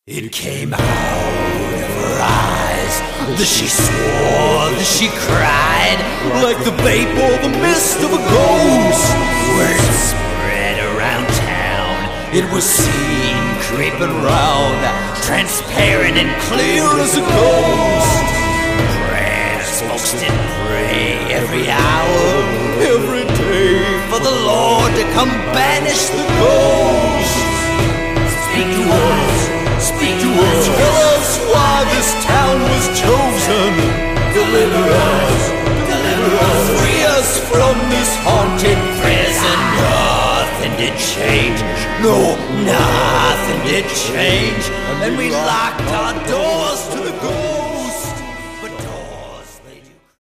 It came out of her eyes, that she swore, that she cried, like the vape or the mist of a ghost. Word spread around town, it was seen creeping round, transparent and clear as a ghost. Prayers folks did pray every hour, every day, for the Lord to come banish the ghost. Speak to us. Speak to us. Tell us why this town was chosen. Deliver us. Deliver us. Free us from this haunted prison. Nothing did change. No, nothing did change. And then we locked our door.